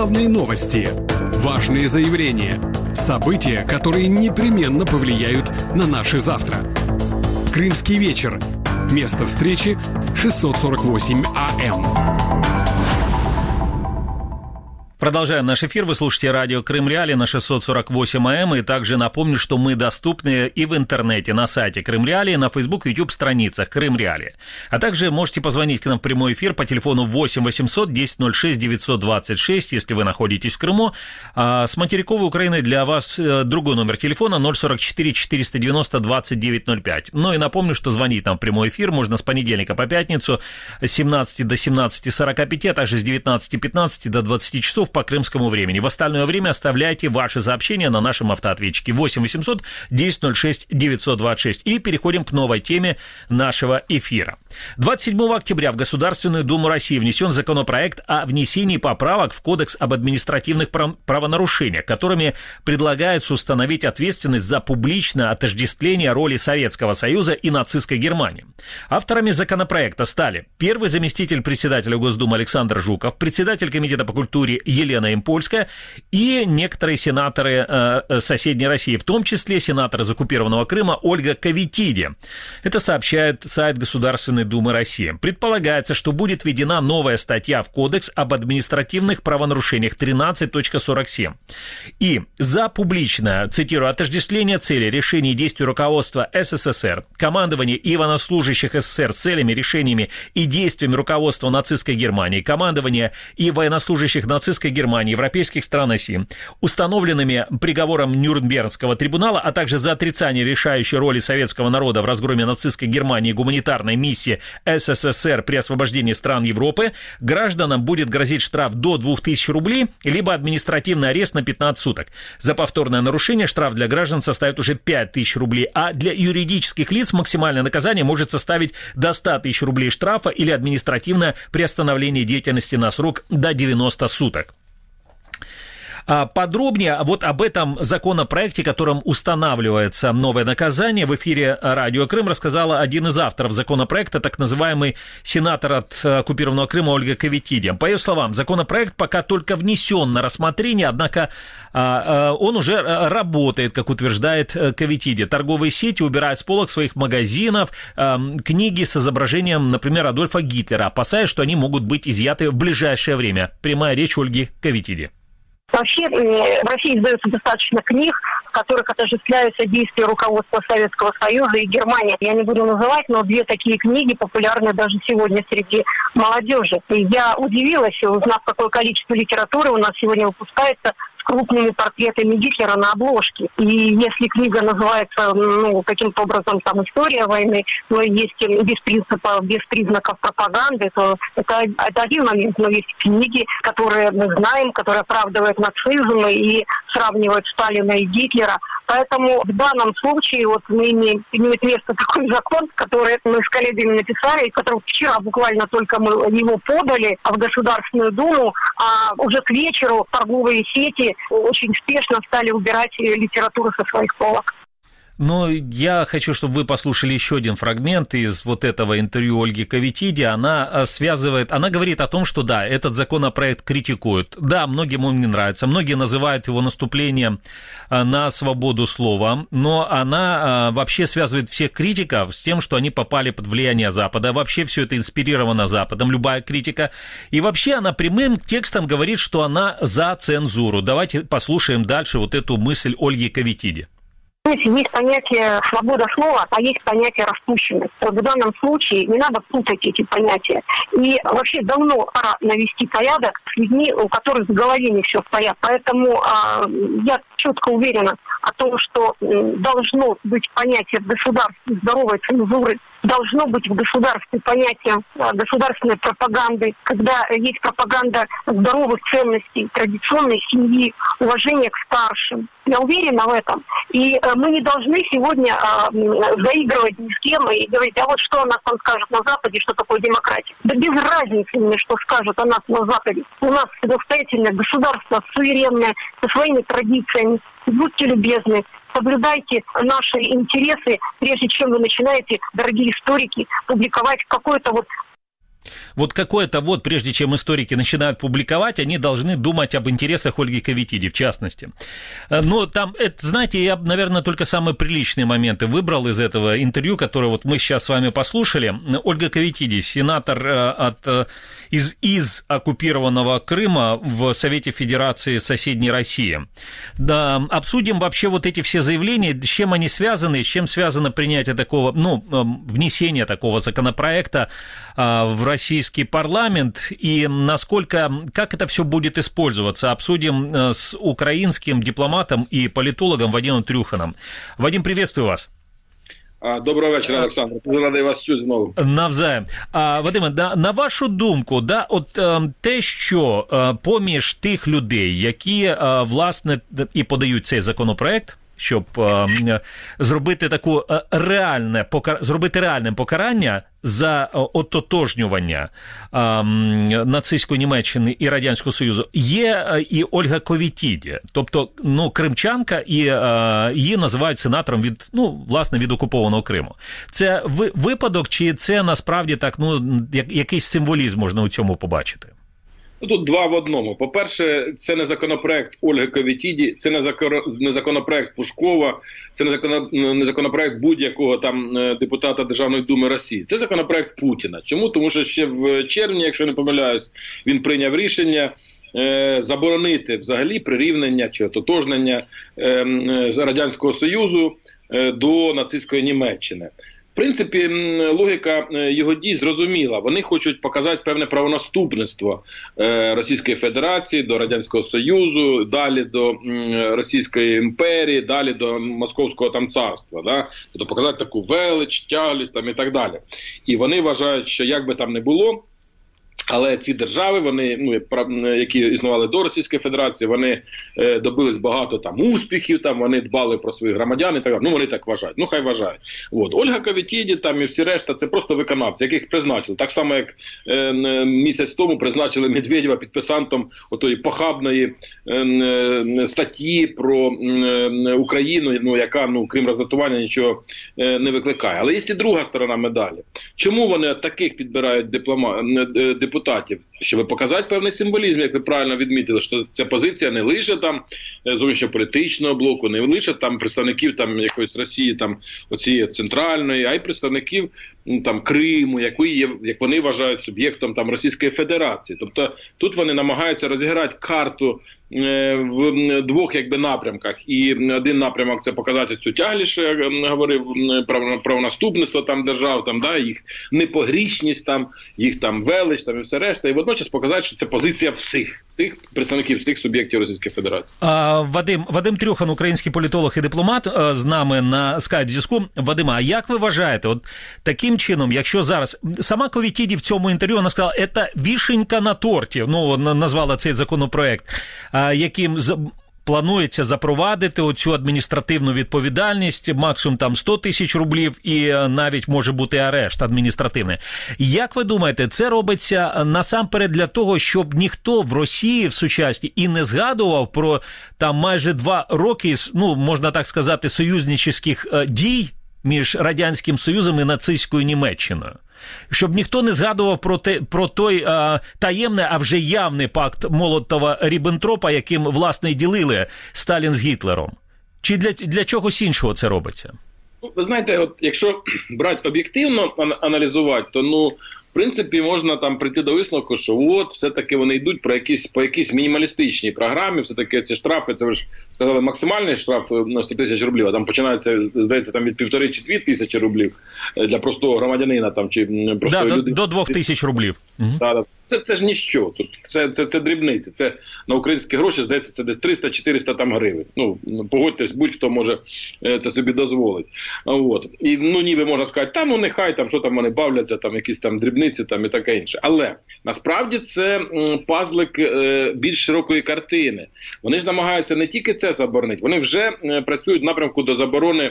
Главные новости, важные заявления, события, которые непременно повлияют на наше завтра. Крымский вечер. Место встречи 648 АМ. Продолжаем наш эфир. Вы слушаете радио Крым Реалии на 648 АМ. И также напомню, что мы доступны и в интернете, на сайте Крым Реалии, на Facebook, YouTube страницах Крым Реалии. А также можете позвонить к нам в прямой эфир по телефону 8 800 1006 926, если вы находитесь в Крыму. А с материковой Украины для вас другой номер телефона 044 490 2905. Ну и напомню, что звонить нам в прямой эфир можно с понедельника по пятницу с 17 до 17:45, а также с 19:15 до 20 часов по крымскому времени. В остальное время оставляйте ваши сообщения на нашем автоответчике 8 800 1006 926. И переходим к новой теме нашего эфира. 27 октября в Государственную Думу России внесен законопроект о внесении поправок в Кодекс об административных правонарушениях, которыми предлагается установить ответственность за публичное отождествление роли Советского Союза и нацистской Германии. Авторами законопроекта стали первый заместитель председателя Госдумы Александр Жуков, председатель Комитета по культуре Елена Импольская и некоторые сенаторы соседней России, в том числе сенатор из оккупированного Крыма Ольга Ковитиди. Это сообщает сайт Государственной Думы России. Предполагается, что будет введена новая статья в Кодекс об административных правонарушениях 13.47. И за публичное, цитирую, отождествление целей, решений и действий руководства СССР, командования и военнослужащих СССР с целями, решениями и действиями руководства нацистской Германии, командования и военнослужащих нацистской Германии, европейских стран оси, установленными приговором Нюрнбергского трибунала, а также за отрицание решающей роли советского народа в разгроме нацистской Германии и гуманитарной миссии СССР при освобождении стран Европы, гражданам будет грозить штраф до 2000 рублей, либо административный арест на 15 суток. За повторное нарушение штраф для граждан составит уже 5000 рублей, а для юридических лиц максимальное наказание может составить до 100 тысяч рублей штрафа или административное приостановление деятельности на срок до 90 суток. Подробнее вот об этом законопроекте, которым устанавливается новое наказание, в эфире радио Крым рассказала один из авторов законопроекта, так называемый сенатор от оккупированного Крыма Ольга Ковитиди. По ее словам, законопроект пока только внесен на рассмотрение, однако он уже работает, как утверждает Ковитиди. Торговые сети убирают с полок своих магазинов книги с изображением, например, Адольфа Гитлера, опасаясь, что они могут быть изъяты в ближайшее время. Прямая речь Ольги Ковитиди. Вообще в России издается достаточно книг, в которых отождествляются действия руководства Советского Союза и Германии. Я не буду называть, но две такие книги популярны даже сегодня среди молодежи. И я удивилась, узнав, какое количество литературы у нас сегодня выпускается с крупными портретами Гитлера на обложке. И если книга называется, каким-то образом там «История войны», но есть без принципа, без признаков пропаганды, то это один момент. Но есть книги, которые мы знаем, которые оправдывают нацизм и сравнивают Сталина и Гитлера. Поэтому в данном случае имеет место такой закон, который мы с коллегами написали, который вчера буквально только мы его подали в Государственную Думу, а уже к вечеру торговые сети очень успешно стали убирать литературу со своих полок. Но я хочу, чтобы вы послушали еще один фрагмент из вот этого интервью Ольги Ковитиди. Она говорит о том, что да, этот законопроект критикуют. Да, многим он не нравится, многие называют его наступлением на свободу слова, но она вообще связывает всех критиков с тем, что они попали под влияние Запада. Вообще все это инспирировано Западом, любая критика. И вообще она прямым текстом говорит, что она за цензуру. Давайте послушаем дальше вот эту мысль Ольги Ковитиди. Есть понятие свобода слова, а есть понятие распущенность. В данном случае не надо путать эти понятия. И вообще давно пора навести порядок с людьми, у которых в голове не все в порядке. Поэтому я четко уверена о том, что должно быть понятие в государстве здоровой цензуры, должно быть в государстве понятие государственной пропаганды, когда есть пропаганда здоровых ценностей, традиционной семьи, уважения к старшим. Я уверена в этом. И мы не должны сегодня заигрывать ни с кем и говорить, а вот что о нас там скажут на Западе, что такое демократия. Да без разницы мне, что скажут о нас на Западе. У нас самостоятельное государство, суверенное, со своими традициями. Будьте любезны, соблюдайте наши интересы, прежде чем вы начинаете, дорогие историки, публиковать какое-то вот какое-то вот, прежде чем историки начинают публиковать, они должны думать об интересах Ольги Ковитиди, в частности. Но там, это, знаете, я, наверное, только самые приличные моменты выбрал из этого интервью, которое вот мы сейчас с вами послушали. Ольга Ковитиди, сенатор из оккупированного Крыма в Совете Федерации соседней России. Да, обсудим вообще вот эти все заявления, с чем они связаны, с чем связано принятие такого, внесение такого законопроекта в российский парламент и как это все будет использоваться. Обсудим с украинским дипломатом и политологом Вадимом Трюханом. Вадим, приветствую вас. Доброго вечора, Олександр. Радий вас чути знову. Навзаєм. Вадиме, на вашу думку, те, що поміж тих людей, які, власне, і подають цей законопроект, щоб зробити реальним покарання за ототожнювання нацистської Німеччини і Радянського Союзу, є і Ольга Ковітіді, тобто, кримчанка, і її називають сенатором від окупованого Криму. Це випадок, чи це насправді так, якийсь символізм можна у цьому побачити? Тут два в одному. По-перше, це не законопроект Ольги Ковітіді, це не законопроект Пушкова, це не законопроект будь-якого там депутата Державної думи Росії. Це законопроект Путіна. Чому? Тому що ще в червні, якщо не помиляюсь, він прийняв рішення заборонити взагалі прирівняння чи ототожнення Радянського Союзу до нацистської Німеччини. В принципі, логіка його дій зрозуміла. Вони хочуть показати певне правонаступництво Російської Федерації до Радянського Союзу, далі до Російської імперії, далі до Московського там царства. Да? Тобто показати таку велич, тяглість там і так далі. І вони вважають, що як би там не було, але ці держави, вони, які існували до Російської Федерації, вони добились багато там успіхів, там вони дбали про своїх громадян і так далі. Вони так вважають. Хай вважають. Ольга Ковітіді там і всі решта, це просто виконавці, яких призначили. Так само, як місяць тому призначили Медведєва підписантом отої похабної статті про Україну, яка, крім роздратування, нічого не викликає. Але є і друга сторона медалі. Чому вони таких підбирають депутатів, щоб показати певний символізм, як ви правильно відмітили, що ця позиція не лише там зовнішньополітичного блоку, не лише там представників там якоїсь Росії, там оцієї центральної, а й представників там Криму, як вони вважають суб'єктом там Російської Федерації. Тобто тут вони намагаються розіграти карту в двох напрямках. І один напрямок – це показати цю тяглість, я говорив, правонаступництво там держав, там, їх непогрішність, там, їх там велич, там і все решта. І водночас показати, що це позиція всіх тих представників всіх суб'єктів Російської Федерації. Вадим Трюхан, український політолог і дипломат, з нами на скайп-зв'язку. Вадима, а як ви вважаєте, таким чином, якщо зараз сама Ковітіді в цьому інтерв'ю, вона сказала, це вишенька на торті, назвала цей законопроект, яким планується запровадити оцю адміністративну відповідальність, максимум там 100 тисяч рублів і навіть може бути арешт адміністративний. Як ви думаєте, це робиться насамперед для того, щоб ніхто в Росії в сучасній і не згадував про там майже 2 роки, можна так сказати, союзнических дій між Радянським Союзом і нацистською Німеччиною? Щоб ніхто не згадував про той таємний, а вже явний пакт Молотова-Ріббентропа, яким, власне, і ділили Сталін з Гітлером? Чи для чогось іншого це робиться? Ви знаєте, якщо брати об'єктивно аналізувати, то, в принципі, можна там прийти до висновку, що все-таки вони йдуть по якійсь мінімалістичній програмі, все-таки ці штрафи, це ви ж сказали, максимальний штраф на 100 тисяч рублів, а там починається, здається, там від 1,5 чи 2 тисячі рублів для простого громадянина там, чи простої людини. До 2 тисяч рублів. Це ж ніщо. Це дрібниці. Це на українські гроші, здається, це десь 300-400 там гривень. Погодьтесь, будь-хто може це собі дозволить. І, ніби можна сказати, нехай, там, що там вони бавляться, там, якісь там дрібниці, там, і таке інше. Але, насправді, це пазлик більш широкої картини. Вони ж намагаються не тільки це заборонити, вони вже працюють в напрямку до заборони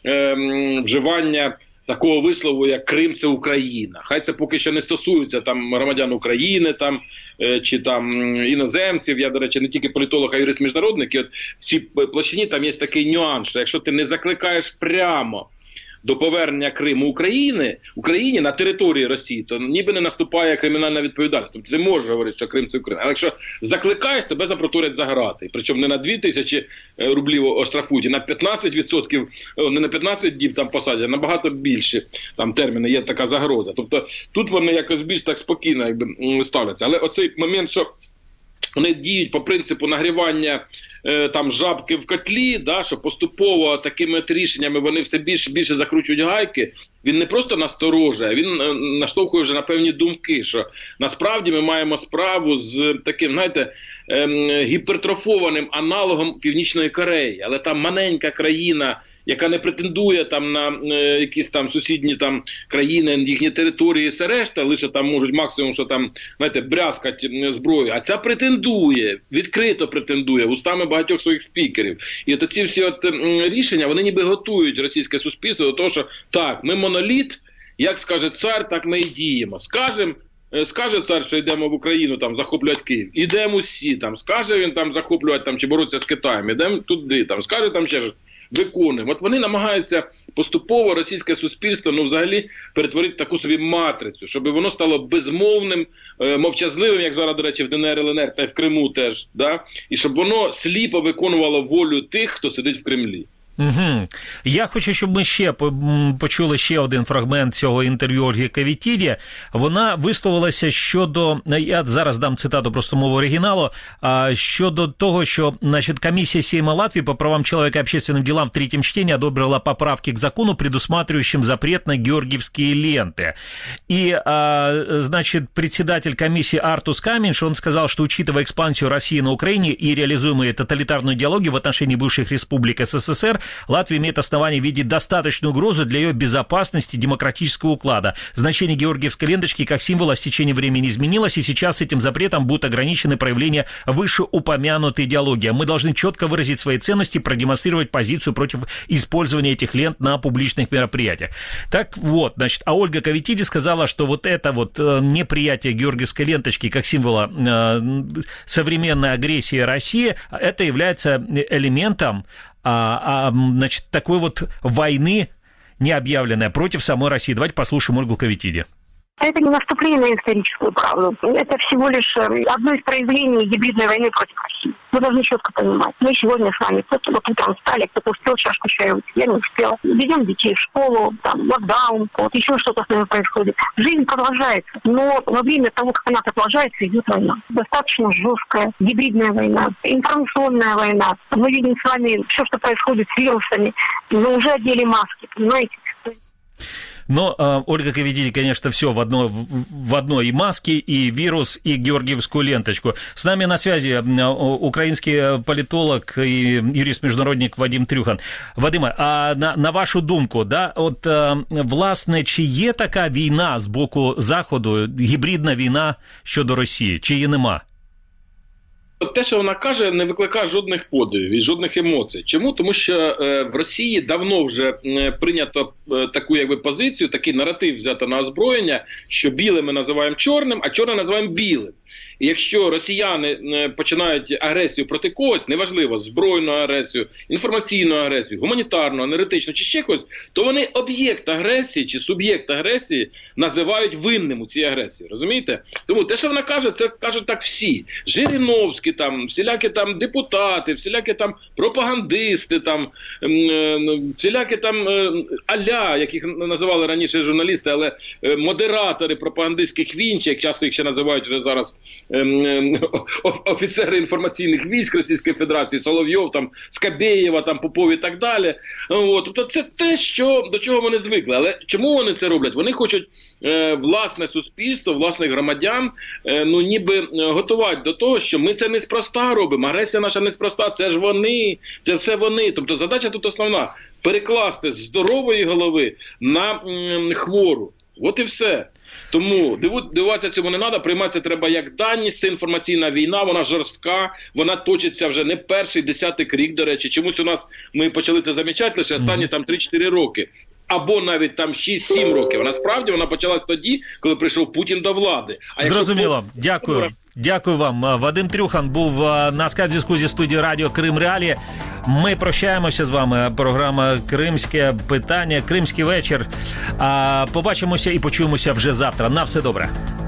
вживання такого вислову, як Крим – це Україна. Хай це поки що не стосується там громадян України там, чи там іноземців. Я, до речі, не тільки політолог, а юрист міжнародник. І в цій площині там є такий нюанс, що якщо ти не закликаєш прямо до повернення Криму Україні на території Росії, то ніби не наступає кримінальна відповідальність. Тобто ти можеш говорити, що Крим – це Україна. Але якщо закликаєш, тебе запроторять за грати. Причому не на 2000 рублів оштрафують, на 15%, не на 15 діб там посадять, а набагато більше там терміни, є така загроза. Тобто тут вони якось більш так спокійно ставляться. Але оцей момент, що вони діють по принципу нагрівання там жабки в котлі, да, що поступово такими рішеннями вони все більше закручують гайки, він не просто насторожує, він наштовхує вже на певні думки, що насправді ми маємо справу з таким, знаєте, гіпертрофованим аналогом Північної Кореї, але там маленька країна, яка не претендує там на якісь там сусідні там країни, їхні території і все решта, лише там можуть максимум, що там, знаєте, брязкать зброю, а ця претендує, відкрито претендує, устами багатьох своїх спікерів. І от ці всі рішення, вони ніби готують російське суспільство до того, що так, ми моноліт, як скаже цар, так ми і діємо. Скаже цар, що йдемо в Україну там захоплювати Київ, ідемо всі, там, скаже він там захоплювати там, чи боротися з Китаєм, ідемо туди, там, скаже там ще ж, виконуємо. От вони намагаються поступово російське суспільство, взагалі, перетворити таку собі матрицю, щоб воно стало безмовним, мовчазливим, як зараз, до речі, в ДНР, ЛНР, та й в Криму теж, да? І щоб воно сліпо виконувало волю тих, хто сидить в Кремлі. Угу. Я хочу, щоб ми ще почули ще один фрагмент цього інтерв'ю Ольги Кавітіді. Вона висловилася щодо, я зараз дам цитату просто мову оригіналу, щодо того, що, значит, комиссия Сейма Латвии по правам человека и общественным делам в третьем чтении одобрила поправки к закону, предусматривающим запрет на георгиевские ленты. И, значит, председатель комиссии Артус Каминш, он сказал, что, учитывая экспансию России на Украине и реализуемые тоталитарную идеологию в отношении бывших республик СССР, Латвия имеет основание видеть достаточную угрозу для ее безопасности демократического уклада. Значение георгиевской ленточки как символа с течением времени изменилось, и сейчас этим запретом будут ограничены проявления вышеупомянутой идеологии. Мы должны четко выразить свои ценности и продемонстрировать позицию против использования этих лент на публичных мероприятиях. Так вот, значит, а Ольга Кавитиди сказала, что вот это вот неприятие георгиевской ленточки как символа современной агрессии России, это является элементом значит, такой вот войны необъявленной против самой России. Давайте послушаем Ольгу Кавитиди. Это не наступление на историческую правду. Это всего лишь одно из проявлений гибридной войны против России. Мы должны четко понимать. Мы сегодня с вами кто-то вот утром встали, кто-то успел чашку чая выпить, я не успела. Ведем детей в школу, там, локдаун, вот, еще что-то с нами происходит. Жизнь продолжается, но во время того, как она продолжается, идет война. Достаточно жесткая гибридная война, информационная война. Мы видим с вами все, что происходит с вирусами, но уже одели маски, понимаете? Но Ольга Кавитиди, конечно, все в одной и маски, и вирус, и георгиевскую ленточку. С нами на связи украинский политолог и юрист-міжнародник Вадим Трюхан. Вадиме, а на вашу думку, да, от, власне, чи є така війна з боку Заходу, гібридна війна щодо Росії, чи її нема? Те, що вона каже, не викликає жодних подивів і жодних емоцій. Чому? Тому що в Росії давно вже прийнято таку якби позицію, такий наратив взято на озброєння, що біле ми називаємо чорним, а чорне називаємо білим. І якщо росіяни починають агресію проти когось, неважливо, збройну агресію, інформаційну агресію, гуманітарну, енергетичну чи ще когось, то вони об'єкт агресії чи суб'єкт агресії називають винним у цій агресії. Розумієте? Тому те, що вона каже, це кажуть так всі. Жириновські, там, всілякі там депутати, всілякі там пропагандисти, там, всілякі там аля, яких називали раніше журналісти, але модератори пропагандистських вінч, як часто їх ще називають вже зараз офіцери інформаційних військ Російської Федерації, Соловйов, там, Скабєєва, там, Попов і так далі. От. Тобто це те, до чого вони звикли. Але чому вони це роблять? Вони хочуть власне суспільство, власних громадян, ніби готувати до того, що ми це неспроста робимо, агресія наша неспроста, це ж вони, це все вони. Тобто задача тут основна – перекласти з здорової голови на хвору. От і все. Тому дивуватися цьому не треба, приймати треба як даність. Це інформаційна війна, вона жорстка, вона точиться вже не перший десяток рік, до речі. Чомусь у нас, ми почали це замічати лише останні там 3-4 роки. або навіть там 6-7 років. А насправді вона почалась тоді, коли прийшов Путін до влади. Зрозуміло. Дякую. Дякую вам. Вадим Трюхан був на скайп-зв'язку зі студією Радіо Крим Реалії. Ми прощаємося з вами. Програма «Кримське питання», «Кримський вечір». Побачимося і почуємося вже завтра. На все добре.